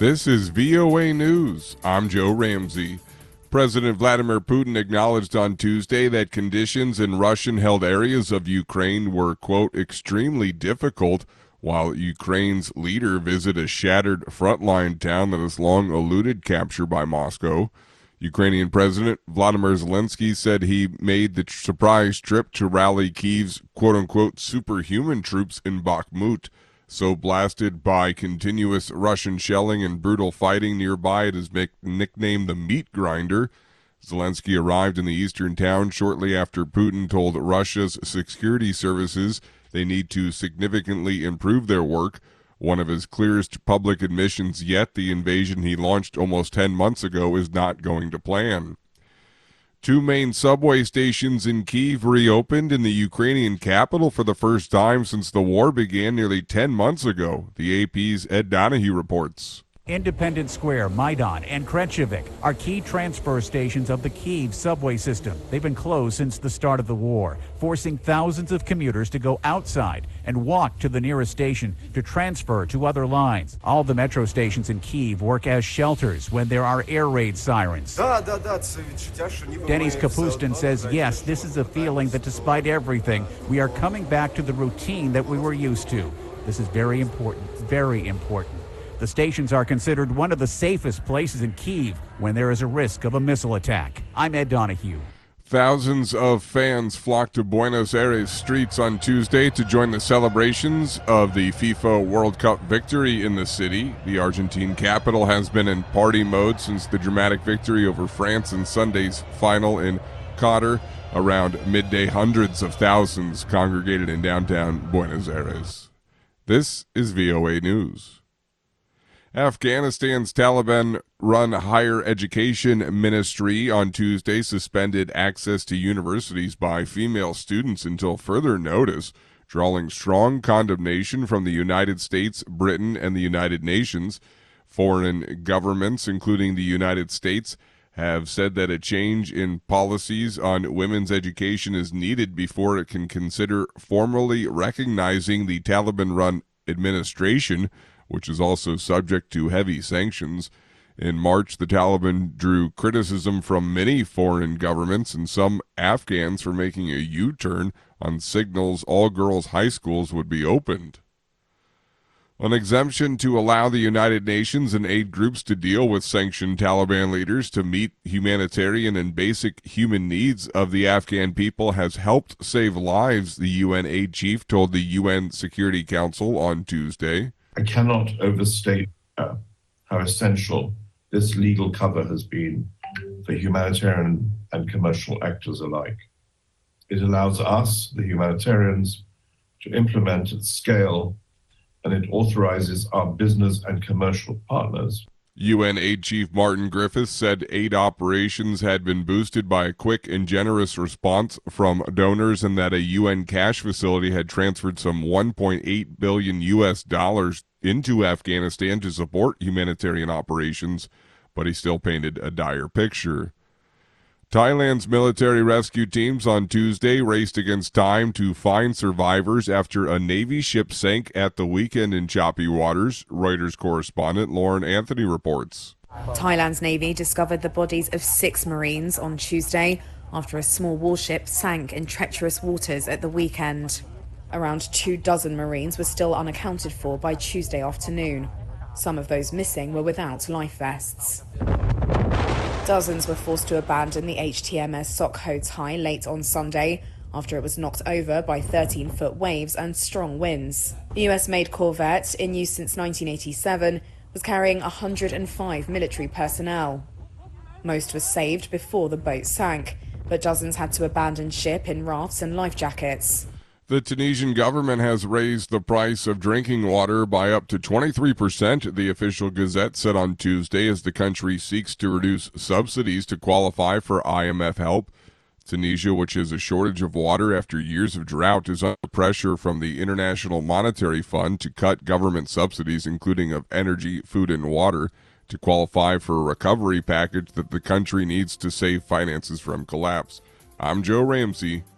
This is VOA News. I'm Joe Ramsey. President Vladimir Putin acknowledged on Tuesday that conditions in Russian-held areas of Ukraine were, quote, extremely difficult, while Ukraine's leader visited a shattered frontline town that has long eluded capture by Moscow. Ukrainian President Volodymyr Zelensky said he made the surprise trip to rally Kyiv's, quote-unquote, superhuman troops in Bakhmut, so blasted by continuous Russian shelling and brutal fighting nearby it is nicknamed the meat grinder. Zelensky arrived in the eastern town shortly after Putin told Russia's security services they need to significantly improve their work. One of his clearest public admissions yet, the invasion he launched almost 10 months ago is not going to plan. Two main subway stations in Kyiv reopened in the Ukrainian capital for the first time since the war began nearly 10 months ago, the AP's Ed Donahue reports. Independence Square, Maidan, and Kretchevik are key transfer stations of the Kyiv subway system. They've been closed since the start of the war, forcing thousands of commuters to go outside and walk to the nearest station to transfer to other lines. All the metro stations in Kyiv work as shelters when there are air raid sirens. Denis Kapustin says, yes, this is a feeling that despite everything, we are coming back to the routine that we were used to. This is very important, very important. The stations are considered one of the safest places in Kyiv when there is a risk of a missile attack. I'm Ed Donahue. Thousands of fans flocked to Buenos Aires streets on Tuesday to join the celebrations of the FIFA World Cup victory in the city. The Argentine capital has been in party mode since the dramatic victory over France in Sunday's final in Qatar. Around midday, hundreds of thousands congregated in downtown Buenos Aires. This is VOA News. Afghanistan's Taliban-run higher education ministry on Tuesday suspended access to universities by female students until further notice, drawing strong condemnation from the United States, Britain, and the United Nations. Foreign governments, including the United States, have said that a change in policies on women's education is needed before it can consider formally recognizing the Taliban-run administration, which is also subject to heavy sanctions. In March, the Taliban drew criticism from many foreign governments and some Afghans for making a U-turn on signals all-girls high schools would be opened. An exemption to allow the United Nations and aid groups to deal with sanctioned Taliban leaders to meet humanitarian and basic human needs of the Afghan people has helped save lives, the UN aid chief told the UN Security Council on Tuesday. I cannot overstate how essential this legal cover has been for humanitarian and commercial actors alike. It allows us, the humanitarians, to implement at scale, and it authorizes our business and commercial partners. UN aid chief Martin Griffiths said aid operations had been boosted by a quick and generous response from donors and that a UN cash facility had transferred some $1.8 billion into Afghanistan to support humanitarian operations, but he still painted a dire picture. Thailand's military rescue teams on Tuesday raced against time to find survivors after a Navy ship sank at the weekend in choppy waters, Reuters correspondent Lauren Anthony reports. Thailand's Navy discovered the bodies of 6 Marines on Tuesday after a small warship sank in treacherous waters at the weekend. Around 24 Marines were still unaccounted for by Tuesday afternoon. Some of those missing were without life vests. Dozens were forced to abandon the HTMS Sukhothai late on Sunday after it was knocked over by 13-foot waves and strong winds. The US-made corvette, in use since 1987, was carrying 105 military personnel. Most were saved before the boat sank, but dozens had to abandon ship in rafts and life jackets. The Tunisian government has raised the price of drinking water by up to 23%, the official Gazette said on Tuesday, as the country seeks to reduce subsidies to qualify for IMF help. Tunisia, which has a shortage of water after years of drought, is under pressure from the International Monetary Fund to cut government subsidies, including of energy, food, and water, to qualify for a recovery package that the country needs to save finances from collapse. I'm Joe Ramsey.